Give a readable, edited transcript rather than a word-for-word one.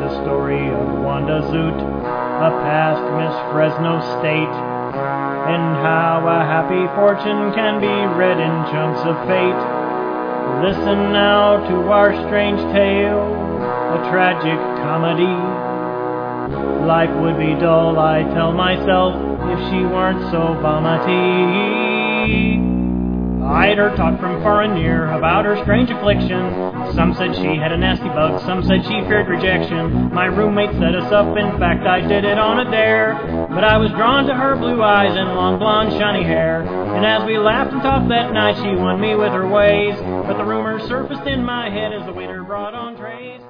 the story of Wanda Zoot, a past Miss Fresno State, and how a happy fortune can be read in chunks of fate. Listen now to our strange tale, a tragic comedy. Life would be dull, I tell myself, if she weren't so vomity. I'd heard talk from far and near about her strange affliction. Some said she had a nasty bug, some said she feared rejection. My roommate set us up, in fact I did it on a dare. But I was drawn to her blue eyes and long blonde shiny hair. And as we laughed and talked that night, she won me with her ways. But the rumors surfaced in my head as the waiter brought on trays.